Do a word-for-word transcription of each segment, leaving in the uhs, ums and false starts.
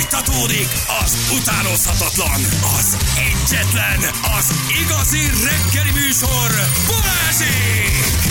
Folytatódik az utánozhatatlan, az egyetlen, az igazi reggeli műsor, Balázsék!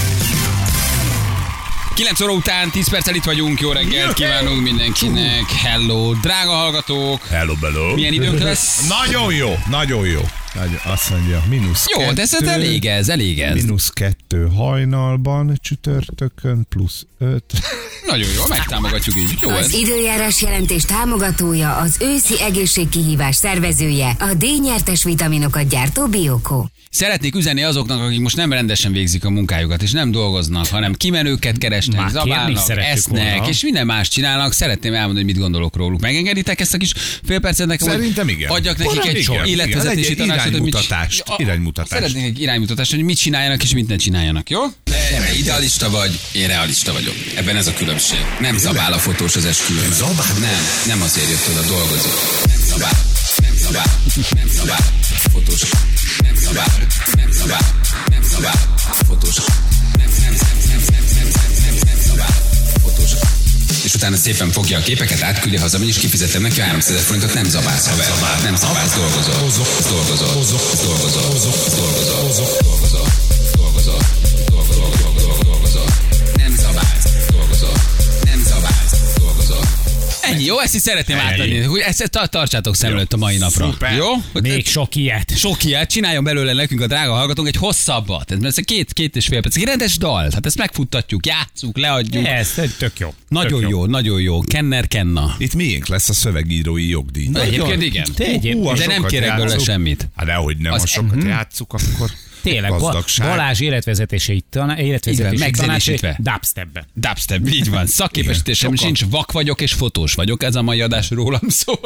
kilenc óra után tíz perccel itt vagyunk, jó reggelt kívánunk mindenkinek. Hello, drága hallgatók. Hello, hello. Milyen időnk lesz? Nagyon jó, nagyon jó. Azt mondja, mínusz Jó, kettő, de ez elég ez, elég ez. Mínusz kettő hajnalban, csütörtökön, plusz öt. Nagyon jó, megtámogatjuk így. Jó Az ez. időjárás jelentés támogatója, az őszi egészségkihívás szervezője, a D-nyertes vitaminokat gyártó Bioko. Szeretnék üzenni azoknak, akik most nem rendesen végzik a munkájukat, és nem dolgoznak, hanem kimenőket keresnek, Már zabálnak, esznek, volna. és minden más csinálnak. Szeretném elmondani, hogy mit gondolok róluk. Megengeditek ezt a kis fél percet nekem, Szerintem hogy igen. adjak nekik Valami egy igen, életvezetési igen. tanácsot, hogy mit- Iránymutatást, Ja, iránymutatást. Szeretnék egy iránymutatást, hogy mit csináljanak, és mit ne csináljanak, jó? Te idealista vagy, én realista vagyok. Ebben ez a különbség. Nem zabál a fotós az esküvőn. Zabál? Nem, nem azért jött oda dolgozni. Nem zabál, nem zabál, nem zabál, fotós. Nem zabál, nem zabál, nem zabál, fotós. Nem, nem, nem, nem, nem, nem, nem, nem, nem zabál, fotós. És utána szépen fogja a képeket, átküldi hazamegy, és kifizetem neki a háromszázezer forintot, nem zabálsz, haver. Nem zabálsz, dolgozol. Dolgozol. Dolgozol. Dolgozol. Dolgozol. Dolgozol. Dolgozol. Dolgozol. Dolgozol. Nem zabálsz, dolgozol. Nem zabálsz, dolgozol. Ennyi, jó? Ezt is szeretném átadni. Hogy Ezt, ezt tartsátok szem előtt a mai napra. Szuper. Jó? Még sok ilyet. Sok ilyet, csináljon belőle nekünk a drága hallgatónk egy hosszabbat. Ez ez két, két és fél perc. Egy rendes dal. Hát ezt megfuttatjuk, játsszuk, leadjuk. Ez tök jó. Nagyon Tök jó, nagyon jó. Kenner Kenna. Itt miénk lesz a szövegírói jogdíj. Na, egyébként igen. Te egyébként. Hú, a De nem sokat kérek belőle játszunk. semmit. Hát dehogy nem, Az- ha sokat játszuk, akkor Tényleg, Ba- gazdagság. Balázs életvezetési taná- Így életvezetési van, megzenésítve. tanácsai dubstepben. Dubstep, így van. Szakképesítésem Igen, sincs, vak vagyok és fotós vagyok. Ez a mai adás rólam szól.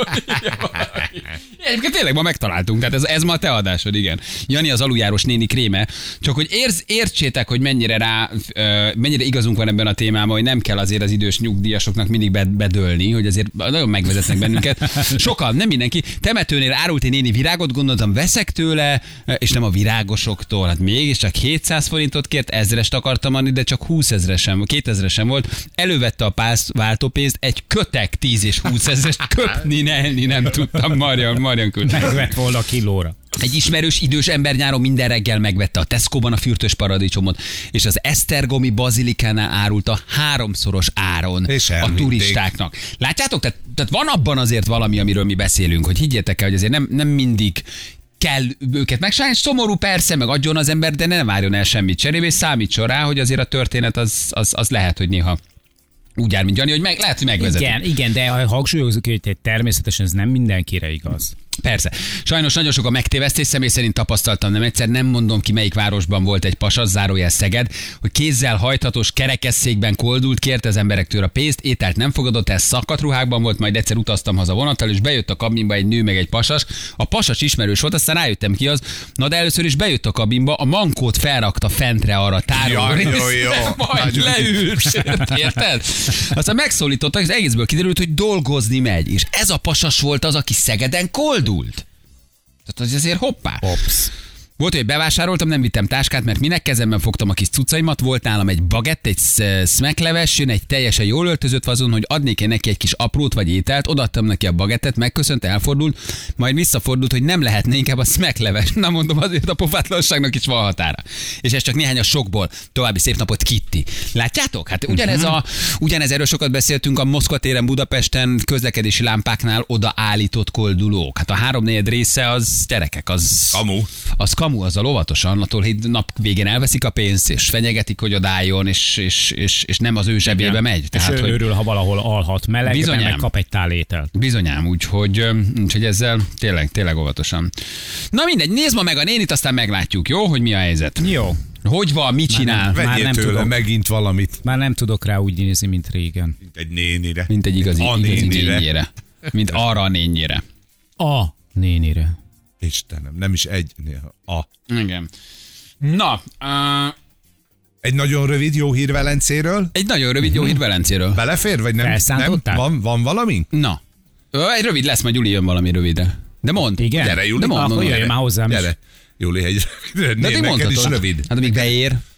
Egyébként tényleg ma megtaláltunk, tehát ez, ez ma a te adásod, igen. Jani az aluljárós néni kréme, csak hogy érz, értsétek, hogy mennyire rá, ö, mennyire igazunk van ebben a témában, hogy nem kell azért az idős nyugdíjasoknak mindig bed- bedőlni, hogy azért nagyon megvezetnek bennünket. Sokan, nem mindenki. Temetőnél árult egy néni virágot, gondoltam, veszek tőle, és nem a virágosoktól. Hát mégiscsak hétszáz forintot kért, ezrest akartam adni, de csak húszezresen, kétezresen volt. Elővette a pász, váltópénzt, egy kötek tíz és húszezrest köpni, nelni nem tudtam, Marian, Marian küldte. Megvett volna a kilóra. Egy ismerős idős ember nyáron minden reggel megvette a Tesco-ban a fürtös paradicsomot, és az esztergomi bazilikánál árulta háromszoros áron És a elvitték. turistáknak. Látjátok? Tehát, tehát van abban azért valami, amiről mi beszélünk, hogy higgyétek el, hogy azért nem, nem mindig kell őket megcsinálni. Szomorú persze, meg adjon az ember, de ne várjon el semmit cserébe, és számítson rá, hogy azért a történet az, az, az lehet, hogy néha úgy jár, mint Jani, hogy meg, lehet, hogy megvezeti. Igen, igen, de ha hangsúlyozunk, hogy természetesen ez nem mindenkire igaz. Persze. Sajnos nagyon sok a megtévesztés, személy szerint tapasztaltam nem egyszer, nem mondom ki melyik városban volt egy pasas, zárójel Szeged, hogy kézzel hajthatós kerekesszékben koldult, kérte az emberektől a pénzt, ételt nem fogadott el, szakadt ruhákban volt, majd egyszer utaztam haza vonattal, és bejött a kabinba egy nő meg egy pasas. A pasas ismerős volt, aztán rájöttem ki az, na de először is bejött a kabinba, a mankót felrakta fentre arra a tároló Jaj, jó, részre, jó. majd Nagyon- leült, érted? Aztán megszólítottak, és egészből kiderült, hogy dolgozni megy, és ez a pasas volt az, aki Szegeden koldult. Tehát az azért hoppá. Ops. Volt, hogy bevásároltam, nem vittem táskát, mert minek, kezemben fogtam a kis cuccaimat, volt nálam egy bagett, egy smekleves, jön egy teljesen jól öltözött vazon, hogy adnék én neki egy kis aprót vagy ételt, odaadtam neki a bagettet, megköszönt, elfordult, majd visszafordult, hogy nem lehetne inkább a smekleves. Na mondom, azért a pofátlanságnak is van határa. És ez csak néhány a sokból. További szép napot, Kitti. Látjátok? Hát ugyanez, a, ugyanez erről sokat beszéltünk a Moszkva téren Budapesten közlekedési lámpáknál odaállított koldulók. Hát a háromnegyed része az gyerekek, az Kamu. az kamu, azzal óvatosan, attól, hogy nap végén elveszik a pénzt, és fenyegetik, hogy odálljon, és, és, és, és nem az ő zsebébe Igen. megy. És Tehát, ő hogy örül, ha valahol alhat melegben, Bizonyám. meg kap egy tál ételt. bizonyám, úgyhogy, öm, úgyhogy ezzel tényleg, tényleg óvatosan. Na mindegy, nézd ma meg a nénit, aztán meglátjuk, jó, hogy mi a helyzet. Jó. Hogy van, mit csinál, nem. Már Vegyél nem tőle tudok. megint valamit, Már nem tudok rá úgy nézni, mint régen. mint egy nénire. mint egy igazi, A igazi nénire. nényére. Mint arra a nényére. A nénire. Istenem, nem is egy, néha a. Igen. Na, uh, Egy nagyon rövid jó hír Velencéről. egy nagyon rövid jó hír Velencéről. Belefér, vagy nem? Nem? Felszántottál? Van, van valami? Na, Ö, egy rövid lesz, majd Gyuri jön valami rövidre. De mondd. Igen? Gyere, Juli. De mondd, Akkor mondd, jöjj mondd. már hozzám is. Gyere. Júli, egy De rövid. ti Neked is mondhatod. rövid. Hát amíg beér.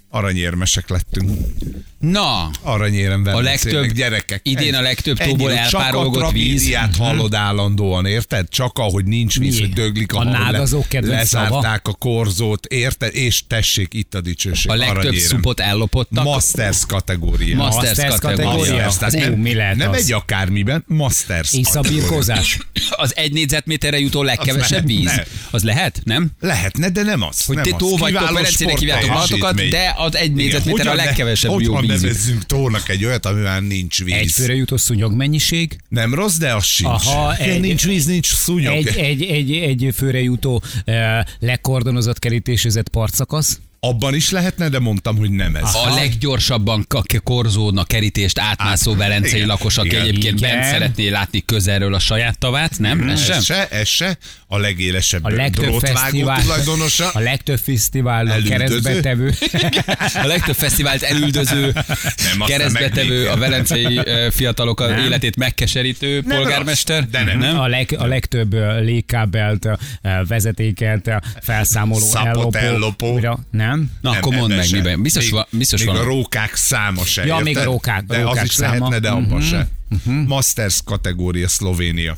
Aranyérmesek lettünk. Na, Aranyérem a Velencének, legtöbb, gyerekek. idén a legtöbb tóból Ennyi, elpárolgott víz. Csak a tragédiát hallod állandóan, érted? Csak ahogy nincs víz, Mi? hogy döglik a A hal, le- nádazók kedvenc lezárták a korzót, érted? És tessék, itt a dicsőség. A legtöbb Aranyérem. szupot ellopottak. Masters kategória. Masters Masters kategória. kategória. Masters, tehát Hú, nem, mi lehet nem az? egy akármiben, Masters. Észabirkózás. Az egy négyzetméterre jutó legkevesebb lehet, víz. ne. Az lehet, nem? Lehetne, de nem az. Hogy nem ti az. tó vagytok, Kiváló Velencének hívjátok sportteljesítmény. magatokat, de az egy négyzetméter a hogyan ne- legkevesebb jó Hogyan víz. nevezzünk tónak egy olyat, amivel nincs víz? Egyfőre jutó szúnyog mennyiség. Nem rossz, de az sincs. Aha, egy, egy- nincs víz, nincs szúnyog. Egy, egy, egy, egy főre jutó uh, lekordonozott kerítésezett partszakasz. Abban is lehetne, de mondtam, hogy nem ez. A leggyorsabban k- korzódnak kerítést átmászó Át- velencei igen, lakos, aki igen. egyébként Igen. bent szeretné látni közelről a saját tavát, nem? Ez sem? Ez se, ez se. A legélesebb A legtöbb drótvágó fesztivál, tulajdonosa. a legtöbb fesztiválon Elüldöző. keresztbetevő. A legtöbb fesztivált elüldöző, aztán keresztbetevő, meg még. a velencei ö, fiatalok Nem. életét megkeserítő Nem polgármester. rossz, de nem. nem? A, leg, a legtöbb ö, légkábelt, ö, vezetéket, ö, felszámoló, Szapot ellopó. ellopó. Újra, nem? Na, Nem, akkor mondd ebben meg, sem. miben. Biztos még, van. Biztos még van. a rókák száma se. Ja, még érted? a rókák- De rókák az is száma. lehetne, de abban Mhm. se. Masters kategória Szlovénia.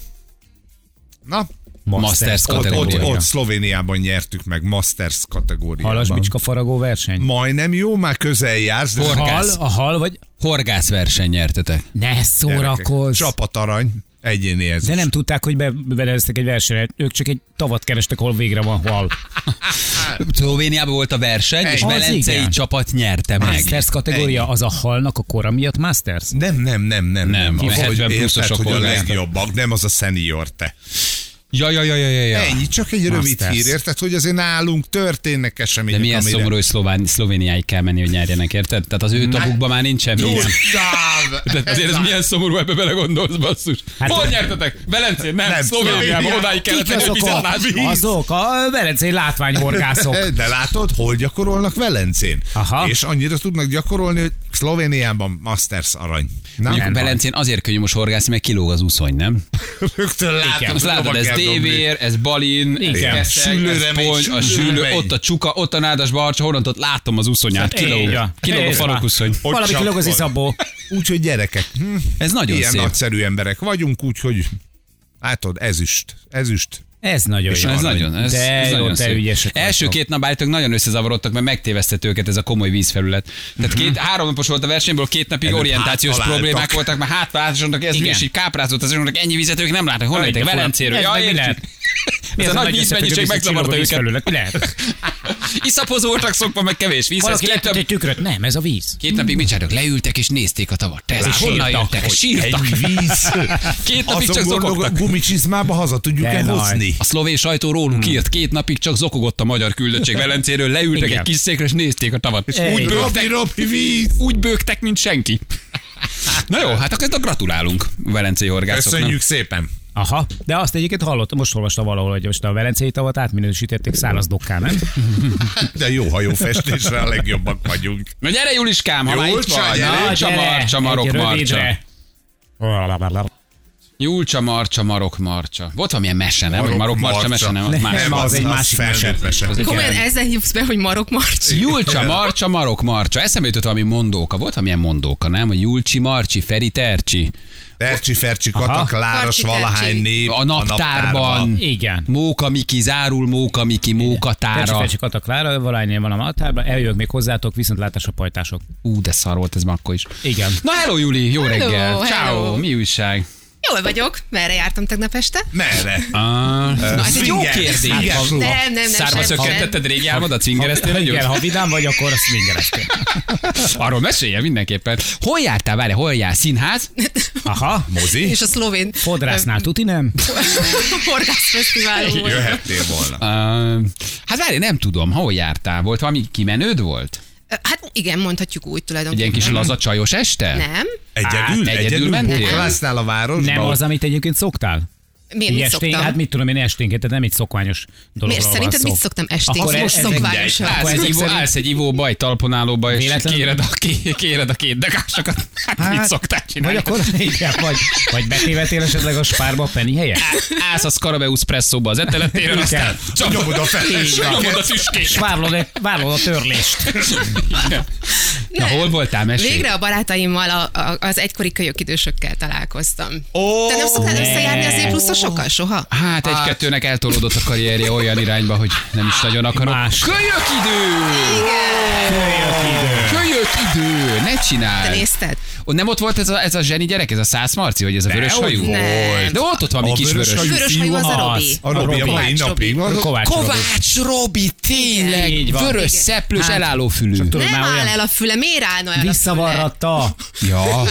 Na, Masters ott, ott, kategória. ott Szlovéniában nyertük meg Masters kategóriában. Halasbicska faragó verseny. Majdnem jó, már közel jársz, de Horgász. Hal, a hal vagy? Horgászverseny nyertetek. Ne gyerekek, szórakozz! Csapatarany, egyéni ez De is. Hát nem tudták, hogy be- beneveztek egy versenyre. Ők csak egy tavat kerestek, ahol végre van hal. Szlovéniában volt a verseny, és Az velencei igen. csapat nyerte meg. Masters kategória, az a halnak a kora miatt Masters? Nem, nem, nem, nem. Nem, Az, a hogy hetven érted, pluszosok hogy a horgásztak. legjobbak, nem az a senior te. Ja, ja, ja, ja, ja, ja. Ennyi, csak egy rövid Masters. hír, érted, hogy azért nálunk történnek De események, milyen amire... szomorú, hogy Szlován, Szlovéniáig kell menni, hogy nyerjenek, érted? Tehát az ő tagukban már nincsen víz. Durvább! Tehát azért ez milyen szomorú, ebbe belegondolsz, basszus. Hát- Hol nyertetek? Velencén? Nem, Nem, Szlovéniában, Szlovénia. odáig kellett Kik menni, hogy azok vizet a, lássunk. azok a velencei látványhorgászok. De látod, hol gyakorolnak Velencén? Aha. És annyira tudnak gyakorolni, hogy Szlovéniában Masters arany. Na, Mondjuk Nem Velencén azért könnyű most horgászni, mert kilóg az úszony, nem? rögtön látom, Azt látod, ez dévér, ez balin, ez Igen. keszeg, Sülőre ez megy, ponty, a sülőre sülő, megy. ott a csuka, ott a nádas barcsa, honnan ott látom az uszonyát, Így kilóg. van. Kilóg a Ez falukuszony. Ott Valami csak kilóg az van. iszabó. Úgyhogy gyerekek, hm, Ez nagyon ilyen szép. nagyszerű emberek vagyunk, úgyhogy látod, ezüst, ezüst. Ez nagyon És jó. Ez arany. nagyon, ez, De ez jó, nagyon te szép. ügyesek Első vagytok. két nap állítólag nagyon összezavarodtak, mert megtévesztett őket ez a komoly vízfelület. Tehát két, három napos volt a versenyből, két napig Előbb orientációs hátra problémák álltak. voltak, mert hátra álltak, ez Igen. és így káprázott, az mondnak, ennyi vizet ők nem látnak. Honnan Jaj, de jöttek? fura. Velencéről. Ez Ja, meg mi értjük. lehet? Mi Ez a nagy összefüggés, vízmennyiség hogy megzavarta csillog a őket. vízfelület? Mi lehet? Iszaphoz voltak szokva, meg kevés víz. Ez Valaki két, letett nap, egy tükröt? Nem, ez a víz. két napig mit csináltak? Leültek és nézték a tavat. Te ez Látod, honnan sírtak, jöttek? hogy Sírtak. Egy víz. Két napig csak Azon gondolok, zokogtak. gumicsizmába haza tudjuk-e De nagy. hozni? A szlovén sajtó rólunk írt, két napig csak zokogott a magyar küldöttség Velencéről, leültek Igen. egy kis székre és nézték a tavat. És Ej. úgy bőgtek, Robi, Robi, víz! úgy bőgtek, mint senki. Na jó, hát akkor ezt gratulálunk a velencei horgászoknak. Köszönjük szépen! Aha, de azt egyébként hallottam, most olvastam valahol, hogy most a velencei tavat átminősítették száraz dokká, nem? De jó hajófestésre a legjobbak vagyunk. Na gyere Juliskám, ha már itt Julcsa, vagy. gyere, Julcsa, gyere, marcsa, marok, egy marcsa. rövidre. Julcsa, marcsa, marok, marcsa. Volt valamilyen mese, nem? Vagy marok, marcsa, mese, nem? Az Nem, más. nem, az egy másik felnőtt mese. mese. Az egy- Komolyan ezzel hívsz be, hogy Marok Marcsi? Julcsa, marcsa, marok, marcsa. Eszembe jutott valami mondóka. Volt valamilyen mondóka, nem? Hogy Julcsi, Marcsi, Feri, Tercsi. Tercsi, Fercsi, Kata, Aha. Kláros, Karcsi, valahány Fercsi. név A naptárban. Igen. Móka Miki, zárul Móka Miki, Móka Tercsi tára. Fercsi Kata Klára, valahánynél van a maltárban, eljövök még hozzátok, viszontlátásra pajtások. Ú, de szar volt ez már akkor is. Igen. Na hello Juli, jó Hello, reggel. hello. Ciao, mi újság? Jól vagyok. Merre jártam tegnap este? Merre? Ah, na, ez egy jó Swinger, kérdés. swinger Ha- klub. Nem, nem, nem. Szárba sem, sem. szökkentetted régi álmodat, swingereztél együtt? Igen, ha vidám vagy, akkor azt swingereztél. Arról mesélje mindenképpen. Hol jártál, várj, hol jár? Színház? Aha, Mozi? És a szlovén fodrásznál tuti nem? horgászfesztiválon volt. Jöhettél volna. Uh, hát várj, nem tudom, hol jártál? Volt valami kimenőd volt? Hát igen, mondhatjuk úgy Egy tulajdonképpen. ilyen kis laza csajos este? Nem. Egyedül? egyedül Egyedül mentél? buklásztál a városba? Nem az, amit egyébként szoktál? Miért mit Esténk, szoktam? hát mit tudom én esténként, tehát nem egy szokványos dologról Miért van szerinted szó. mit szoktam esténként? Akkor Most ez- szokványosan. Akkor Állsz ezek egy, ivó, szerint- állsz egy ivóba, egy talponálóba, és Véletlenül- kéred a, ké- kéred a két degásokat. Hát, hát mit szoktál csinálni? Vagy akkor igen, vagy, vagy betévetél esetleg a spárba a penny helyet? Állsz a Scarabeus presszóba az eteletéren, aztán csapod Nyomod a feles. nyomod a És tüskét. várlod, a- várlod a törlést. Na, hol voltál? Mesélj. Végre a barátaimmal a, a, az egykori kölyökidősökkel találkoztam. Ó, Te nem szoktál ne. összejárni az é-pluszosokkal soha? Hát egy-kettőnek eltolódott a karrierje olyan irányba, hogy nem is nagyon akarok. Más. Kölyök idő! Kölyök idő! Ne Te csináld! nézted? Ott nem ott volt ez a, ez a zseni gyerek, ez a Szász Marci, hogy ez a vörös hajú? Nem. De ott ott valami A kis vörös vörös. hajú Vörös hajú az a Robi. A Robi a mai Kovács napig. Robi. Kovács Robi. Kovács Robi, tényleg! Így van. Vörös Igen. szeplős Hát, elálló fülű. tudod, Nem már áll olyan- el a füle, miért állna el a füle? Visszavarratta. Ja.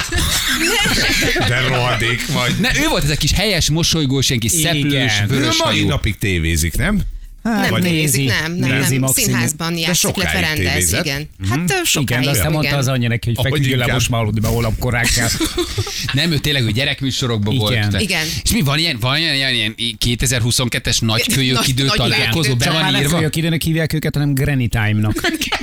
De rohadék vagy. Ne, ő volt ez a kis helyes, mosolygós, ilyen kis Igen. szeplős, Ő vörös mai hajú. napig tévézik, nem? Hát, Nem nézi. nézik, nem, nem, Nézi nem. maximum. Színházban játszik, sokáig illetve rendez, tévézett. igen. Hát ö, sokáig. Igen, de aztán mondta igen. az anyja neki, hogy Ahogy feküdjél le, inkább. most már aludni, mert holnap korán kell. Nem, ő tényleg ő gyerekműsorokban Igen. volt. De- Igen. És mi van ilyen, van ilyen, ilyen, ilyen kétezer-huszonkettes nagy kölyök Nagy- idő nagy találkozó, kölyök be Csak már van nem írva? kölyök időnek hívják őket, hanem Granny Time-nak.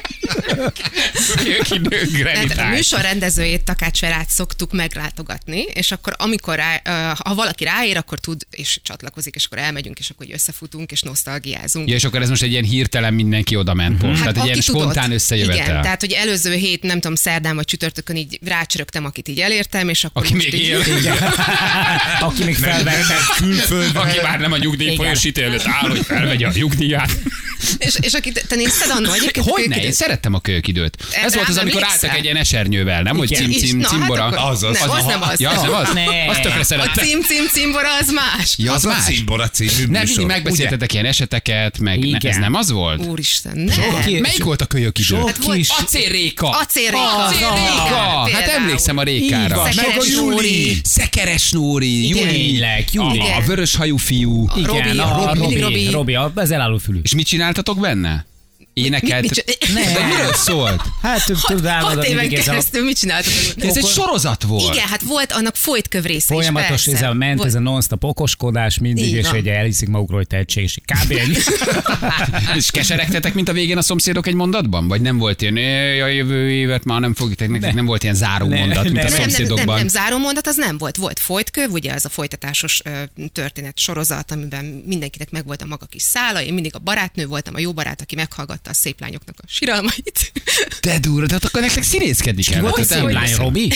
Kölyök idő, Granny Tehát a Time. műsor rendezőjét, Takács Verát szoktuk meglátogatni, és akkor amikor rá, ö, ha valaki ráér, akkor tud, és csatlakozik, és akkor elmegyünk, és akkor így összefutunk, és nosztalgiázunk. Ja, és akkor ez most egy ilyen hirtelen mindenki oda ment pont. Tehát egy aki ilyen tudott. spontán összejövetel. Igen, tehát hogy előző hét, nem tudom, szerdán vagy csütörtökön így rácsörögtem, akit így elértem, és akkor Aki most még így... él. Aki még felvette. Külföldre. Aki már nem a nyugdíj Igen. folyosítő előtt áll, hogy felvegye a nyugdíját. És, és akit te nézted annól egyébként? Hogy ne? Én Kölyökidőt? szerettem a kölyök időt. Ez Rám volt az, amikor emlékszel? álltak egy ilyen esernyővel, nem? Hogy Igen. cim, És cim, na, hát cimbora. akkor- Azaz. Nem, az nem az. Ja, az nem az? Ne. Azt tökre A szerettem. cím, cím, cimbora az más. Ja, az Az a más. Cimbora című Nem, mindig műsor. megbeszéltetek ilyen eseteket, meg ne, Igen. ez nem az volt? Úristen, nem. Ki- Melyik volt a kölyök idő? Sok Hát volt kis... Acélréka. Acélréka. Acélréka. Hát Például. emlékszem a Így Rékára. van. Szekeres Meg a Nóri. Szekeres Nóri, Igen. Júli. Tényleg, Júli. A, a vörös hajú fiú. Igen, Robi, a Robi, mindig Robi, Robi. Robi, a- az elálló fülű. És mit csináltatok benne? Énekelt? Mi- mi- Ne, de miről szólt? Hát több tudálod, Hat éven mindig ez a keresztül mit csináltatok? De ez egy sorozat volt. Igen, hát volt annak folytköv része is, folyamatos, persze. ez a ment, Volt- ez a non-stop okoskodás mindig, Így és van. egy elhiszik magukról, hogy tehetséges. Kb. ennyi. És keseregtetek, mint a végén a szomszédok egy mondatban? Vagy nem volt ilyen, "É, a jövő évet már nem fogjuk, nektek Ne. nem volt ilyen záró Ne, mondat, mint ne. a Nem, Nem, nem, nem, szomszédokban? nem, záró mondat az nem volt. Volt folytköv, ugye az a folytatásos ö, történet sorozat, amiben mindenkinek megvolt a maga kis szála. Én mindig a barátnő voltam, a jó barát, aki meghallgatta a szép lányoknak a siralmait. De durva, de ott akkor nektek színészkedni kell. Volt egy szép lány, Robi?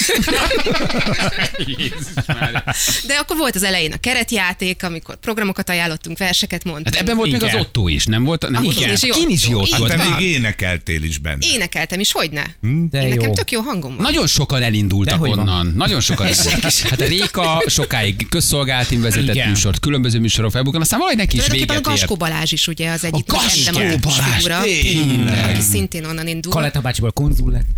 De akkor volt az elején a keretjáték, amikor programokat ajánlottunk, verseket mondtunk. Hát ebben volt még Igen. az Otto is, nem volt? Nem volt Igen. az Jó. Kinizsi Otto. Igen. volt. Te Hát még énekeltél is benne. Énekeltem is, hogyne? De Én jó. nekem tök jó hangom van. Nagyon sokan elindultak De hogy van? onnan. Nagyon sokan elindultak. Hát a Réka sokáig közszolgáltin vezetett Igen. műsort, különböző műsorok felbukkan, aztán valahogy neki is Tulajdonképpen a véget ért. Gaskó Balázs is ugye az egyik A nagy Gaskó emblematikus Balázs, figura, tényleg. aki szintén onnan indul. Kaleta bácsiból konzul lett.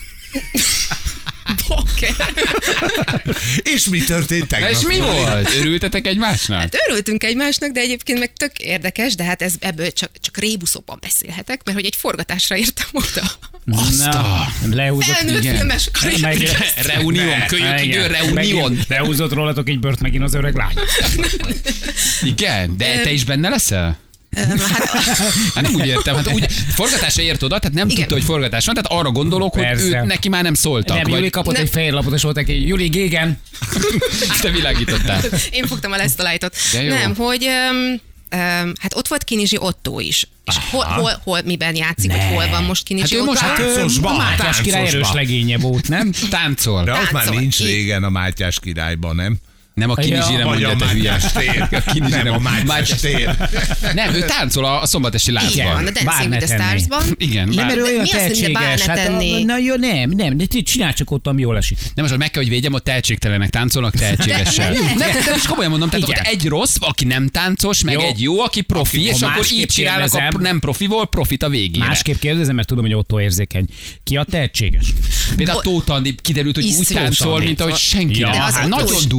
Oké. És mi történt Na tegnap? és mi volt? Örültetek egymásnak? Hát örültünk egymásnak, de egyébként meg tök érdekes, de hát ez, ebből csak, csak rébuszokban beszélhetek, mert hogy egy forgatásra értem oda. Azt a- Lehúzott, Felnőtt igen. filmes karrier. Meg- Reunión, kölyök idő, Igen. reunión. Megint Lehúzott rólatok egy bört megint az öreg lány. Igen, de te is benne leszel? Hát nem úgy értem, hát úgy forgatásra ért oda, tehát nem Igen. tudta, hogy forgatás van, tehát arra gondolok, hogy Persze. őt neki már nem szóltak. Nem, Júli vagy kapott Nem. egy fehér lapot, és volt neki, Júli, gégen. te világítottál. Én fogtam a lesztalájtot. De jó. Nem, hogy um, um, hát ott volt Kinizsi Otto is. És hol, hol, hol, miben játszik, hogy hol van most Kinizsi Hát ő Otto? most- hát ő- Táncosba, A Mátyás király erős táncosba. legénye volt, nem? Táncol. De ott már Táncol. nincs Így. régen a Mátyás királyban, nem? Nem a Kinizsire Vagy mondja, a te hülye. Mátyás tér. A Kinizsire Nem, a mondja. Mátyás tér. Nem, ő táncol a, a szombatesi Igen, lázban. a Dancing Bár with ne the tenné. Stars-ban. Igen, Nem, bár- mert ő olyan mi azt, hogy ne bár tehetséges. ne Hát, tenné? na jó, nem, nem, de ti csinál csak ott, ami jól esik. Nem, most meg kell, hogy védjem, ott tehetségtelenek táncolnak tehetségessel. De- Nem, de- nem, is komolyan mondom, tehát Igen. ott egy rossz, aki nem táncos, meg Jó. egy jó, aki profi, Aki- és ha akkor másképp így csinálnak a kérdezem- nem profiból profit a végére. Másképp kérdezem, mert tudom, hogy Otto érzékeny. Ki a tehetséges? Például Tóth Andi kiderült, hogy úgy Iszonyú táncol, Tóth mint ahogy senki Ja, nem. De az Hát Otto nagyon is- durván Otto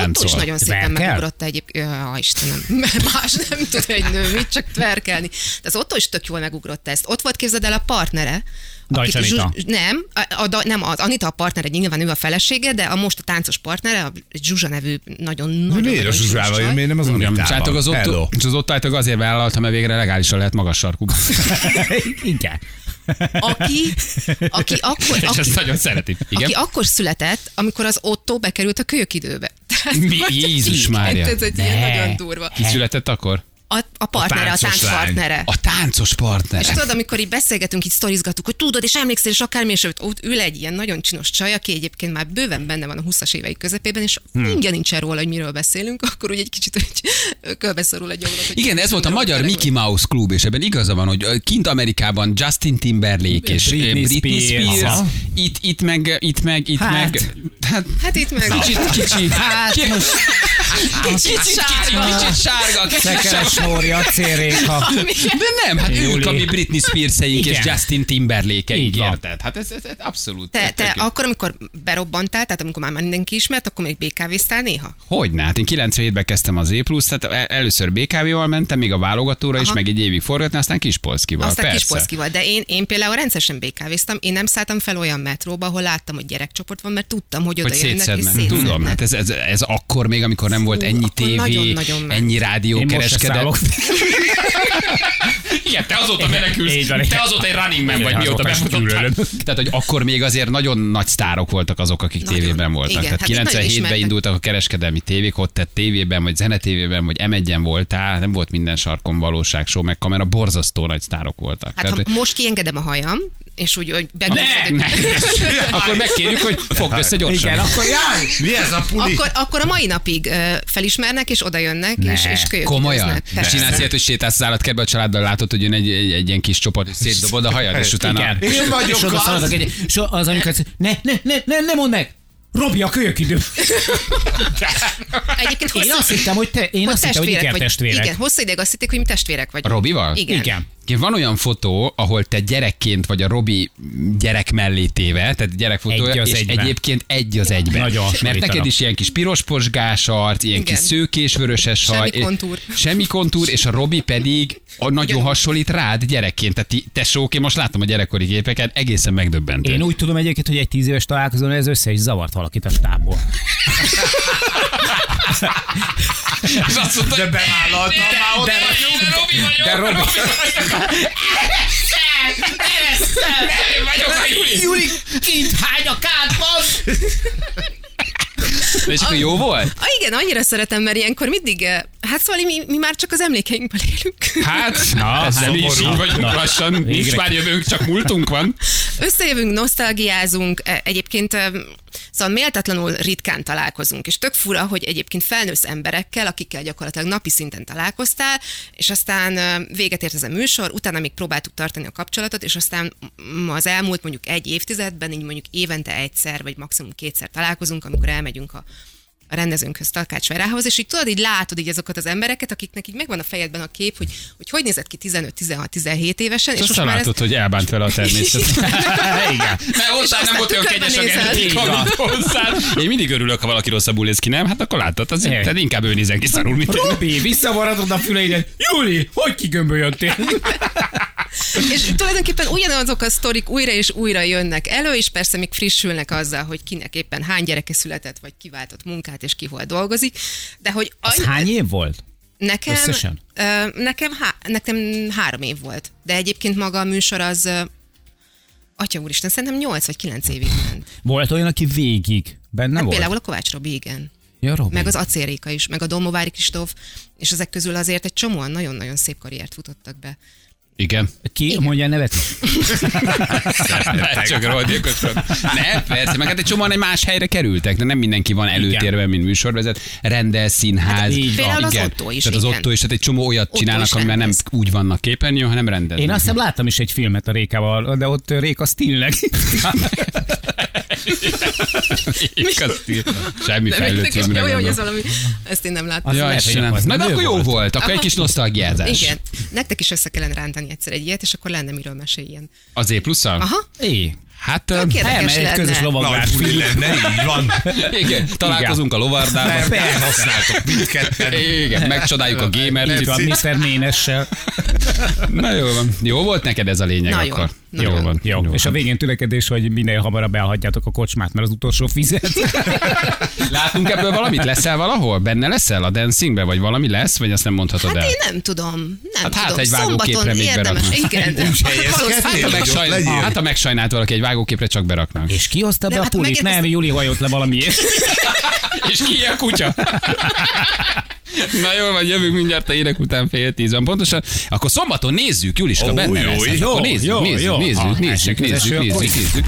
Otto is szól. nagyon szépen Tverkel? megugrott egyébként. Ja, Istenem, más nem tud egy nő, mit csak tverkelni. De az Otto is tök jól megugrott ezt. Ott volt, képzeld el, a partnere. Dajcs akit Anita. Zsuzs- Nem, a, a, a, nem az Anita a partnere, nyilván ő a felesége, de a most a táncos partnere, a Zsuzsa nevű nagyon nagyon Miért a Zsuzsával jön, miért nem az Anitával? Sátok az Hello. Otto, és az Otto állítólag azért vállalta, mert végre legálisan lehet magas sarkú. Igen. Aki, aki, akkor, És aki, ezt nagyon szereti. Igen? aki akkor született, amikor az Otto bekerült a kölyökidőbe. Tehát, Mi? hogy Jézus így, Mária. Ez egy ilyen Ne. nagyon durva. Ki született akkor? A, a partnere, a, táncos táncpartnere. A táncos partner. És tudod, amikor így beszélgetünk, így sztorizgatunk, hogy tudod, és emlékszel, és akármi, és ott ül egy ilyen nagyon csinos csaj, aki egyébként már bőven benne van a húszas évei közepében, és hmm. ingyen nincsen róla, hogy miről beszélünk, akkor úgy egy kicsit hogy kölbeszorul egy gyomrat. Igen, ez volt a magyar Mickey Mouse klub, és ebben igaza van, hogy kint Amerikában Justin Timberlake és Britney Britney Spears. Spears, Aha. itt, itt meg, itt meg, itt Hát. meg, hát Hát itt meg... kicsit, kicsi, Hát Ki- most kicsit, kicsit, sárga. kicsit sárga, kicsit szekeres sárga. Nóri, acélréka. De nem, hát Júli. ők a mi Britney Spearseink és Igen. Justin Timberlake-eink, Így van. érted? Hát ez, ez, ez abszolút. Te, tök te jó. akkor, amikor berobbantál, tehát amikor már mindenki ismert, akkor még bé ká véztál néha? Hogyne, hát én kilencvenhétben kezdtem az E plusz, tehát el- először bé ká vé-val mentem, még a válogatóra is, Aha. meg egy évig forgatni, aztán Kispolszkival, Aztán persze. Kispolszkival. De én, én például rendszeresen bé ká véztem, én nem szálltam fel olyan metróba, ahol láttam, hogy gyerekcsoport van, mert tudtam, hogy oda Hogy jönnek és szétszednek. szétszednek. Tudom, hát ez, ez, ez akkor még, amikor nem volt Fú, ennyi akkor tévé, nagyon-nagyon ment. ennyi Én most se rádiókereskedelem. szállok. Igen, te azóta menekülsz, Így van, te azóta egy running man vagy, Igen, mióta azóta befutottál. gyűlölöm. Tehát, hogy akkor még azért nagyon nagy sztárok voltak azok, akik Nagyon. tévében voltak. Igen, Tehát hát itt nagyon kilencvenhétben ismertek. indultak a kereskedelmi tévék, ott te tévében, vagy zenetévében, vagy em egyen voltál, nem volt minden sarkon valóság, show, meg kamera, borzasztó nagy sztárok voltak. Hát Tehát, ha most kiengedem a hajam, és úgy, hogy ne, begondolok, ne. Akkor megkérjük, hogy fogd össze gyorsan. Igen, akkor jár. Mi ez a puli? akkor, akkor a mai napig ö, felismernek, és oda jönnek, és, és kölyökidőznek. Komolyan? És Persze. csinálsz ilyet, hogy sétálsz az állatkertbe a családban, látod, hogy jön egy, egy, egy ilyen kis csoport, és szétdobod a hajad, és utána... Igen. Én vagyok És oda az. szaladok egy, és az anyuka azt mondja, ne, ne, ne, ne, ne mondd meg! Robi, a kölyökidő. Egyébként Én hosszú, azt hittem, hogy te, én hogy azt hittem, hogy testvérek vagy. ikertestvérek. Igen, hosszú ideig azt hitték, hogy mi testvérek vagyunk. Robival? Igen. Igen. Van olyan fotó, ahol te gyerekként vagy a Robi gyerek mellé téve, tehát gyerekfotója, Egy az és egyben. egyébként egy az egyben. Nagyon Mert hasonlítanak. neked is ilyen kis piros posgás arc, ilyen Igen. kis szőkés vöröses Semmi haj. kontúr. Semmi kontúr, és a Robi pedig a nagyon Ugyan- hasonlít rád gyerekként. Tehát ti- tesók, én most látom a gyerekkori képeket, egészen megdöbbentő. Én úgy tudom egyébként, hogy egy tíz éves találkozón ez össze is zavart valakit a stábból. És azt mondta, De bevállaltam már ott vagyunk. De Robi vagyok, De Robi. Én vagyok a Juli. Juli, kint hány a kádban? És akkor jó volt? Ah, igen, annyira szeretem, mert ilyenkor mindig, eh, hát szóval mi, mi már csak az emlékeinkből élünk. Hát, Na, ezzel mi is szomorú. így vagyunk Na. lassan. Nincs Végre. már jövőnk, csak múltunk van. Összejövünk, nosztalgiázunk, eh, egyébként eh, szóval méltatlanul ritkán találkozunk, és tök fura, hogy egyébként felnősz emberekkel, akikkel gyakorlatilag napi szinten találkoztál, és aztán eh, véget ért ez a műsor, utána még próbáltuk tartani a kapcsolatot, és aztán mm, az elmúlt mondjuk egy évtizedben, így mondjuk évente egyszer, vagy maximum kétszer találkozunk, amikor elmegyünk a a rendezőnkhöz, Takács Verához, és így tudod, így látod így azokat az embereket, akiknek így megvan a fejedben a kép, hogy hogy, hogy nézett ki tizenöt tizenhat tizenhét évesen, és És most azt már látod, hogy elbánt vele a természet. Igen. Mert hozzá nem volt olyan tükörben kegyes a nézel. genetikai, Így van. mint hozzád. Én mindig örülök, ha valaki rosszabbul néz ki, nem? Hát akkor látod, az, Igen. tehát inkább ő nézen ki szarul, mint én. Robi, visszavaradod a füleidet. Júli, hogy kigömbölyödtél? És tulajdonképpen ugyanazok a sztorik újra és újra jönnek elő, és persze még frissülnek azzal, hogy kinek éppen hány gyereke született, vagy kiváltott munkát, és ki hol dolgozik. De hogy Az annyi- hány év volt? nekem, összesen? ö, nekem, há, nekem három év volt. De egyébként maga a műsor az, ö, atya úristen, szerintem nyolc vagy kilenc évig ment. Volt olyan, aki végig benne Hát volt? például a Kovács Robi, igen. Ja, Robi. Meg az Acélréka is, meg a Domovári Kristóf, és ezek közül azért egy csomóan nagyon-nagyon szép karriert futottak be. Igen. Ki Igen. mondja a nevet is? Csak rohadékosod. Ne, persze, meg hát egy csomóan egy más helyre kerültek, de nem mindenki van előtérben, mint műsorvezet. Rendel, színház. Így van. Például az Igen. Otto is, Tehát az igen. Otto is, tehát egy csomó olyat Otto csinálnak, is amivel nem rendez. úgy vannak képernyőn, hanem rendeznek. Én azt hiszem láttam is egy filmet a Rékával, de ott Réka stílnek. Igaz, semmi De fejlődés. nektek is jó, jó, hogy ez valami, ezt én nem láttam. Ja, lehet, hogy Istenem. az Na, de nem ő akkor jó volt. volt, akkor egy Aha. kis nosztalgiázás. Igen. Nektek is össze kellene rántani egyszer egy ilyet, és akkor lenne miről meséljen. Az E plusszal? Aha. É. Hát, Tök érdekes elmegy egy lenne. közös lovaglás. Nagy buli lenne, így van. igen, találkozunk a lovardában. Felhasználtok mindketten. Igen, megcsodáljuk a gamer. Így van, miszter Ménessel. Na jó van. Jó volt neked ez a lényeg Na jó. akkor? Na Jó jó. van. Jó. És a végén tülekedés, hogy minél hamarabb elhagyjátok a kocsmát, mert az utolsó fizet. Látunk ebből valamit? Leszel valahol? Benne leszel a dancingbe? Vagy valami lesz? Vagy azt nem mondhatod Hát el? én nem tudom. Nem Hát hát tudom. egy vágóképre Szombaton még érdemes. beraknak. Igen. Úgy helyezkednél, Valószínűleg- Hát, ha Jó, megsajn... legyél. hát, ha megsajnált valaki egy vágóképre, csak beraknak. És ki hozta be Nem, a hát pulit? megérkeztem- Nem, Juli hajott le valamiért. És ki a kutya? Na jó, vagy jövünk mindjárt a hírek után fél tíz van. Pontosan. Akkor szombaton nézzük, Juliska, Ó, benne jó, lesz. Hát jó, akkor nézzük, jó, nézzük, jó. nézzük, Ha nézzük, esik az nézzük, eső, akkor nézzük, nézzük.